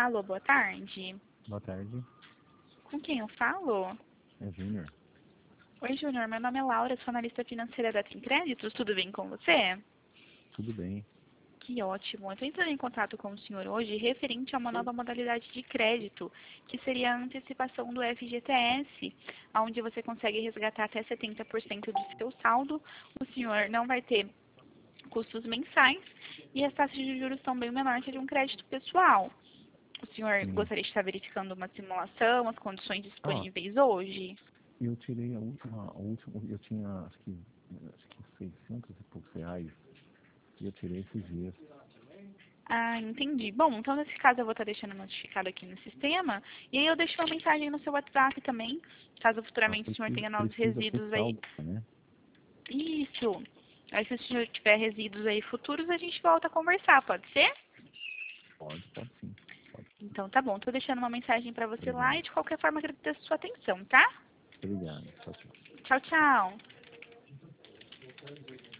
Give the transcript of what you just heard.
Alô, boa tarde. Boa tarde, Com quem eu falo? é Júnior. Oi, Júnior. Meu nome é Laura, sou analista financeira da Tem Créditos. Tudo bem com você? Tudo bem? Que ótimo. Eu estou entrando em contato com o senhor hoje referente a uma nova modalidade de crédito, que seria a antecipação do FGTS, onde você consegue resgatar até 70% do seu saldo. O senhor não vai ter custos mensais e as taxas de juros são bem menores que de um crédito pessoal. O senhor Sim. gostaria de estar verificando uma simulação, as condições Ah, disponíveis hoje? eu tirei eu tinha acho que 600 e poucos reais e eu tirei esses dias. Ah, entendi. Bom, então nesse caso eu vou estar deixando notificado aqui no sistema e aí eu deixo uma mensagem no seu WhatsApp também, caso Ah, futuramente o senhor tenha novos precisa ter resíduos aí. saldo, né? Isso. Aí se o senhor tiver resíduos aí futuros, a gente volta a conversar, pode ser? Pode sim. Pode. Então tá bom, tô deixando uma mensagem para você lá Obrigado. e de qualquer forma agradeço a sua atenção, tá? Obrigado. Tchau, tchau. Tchau, tchau.